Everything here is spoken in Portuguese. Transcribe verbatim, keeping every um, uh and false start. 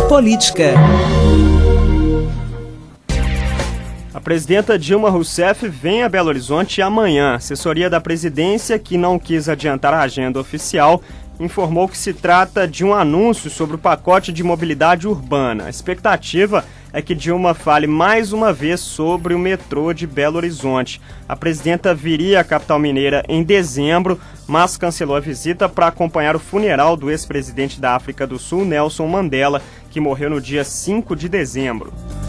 Política. A presidenta Dilma Rousseff vem a Belo Horizonte amanhã. A assessoria da presidência, que não quis adiantar a agenda oficial, informou que se trata de um anúncio sobre o pacote de mobilidade urbana. A expectativa é que Dilma fale mais uma vez sobre o metrô de Belo Horizonte. A presidenta viria à capital mineira em dezembro, mas cancelou a visita para acompanhar o funeral do ex-presidente da África do Sul, Nelson Mandela, que morreu no dia cinco de dezembro.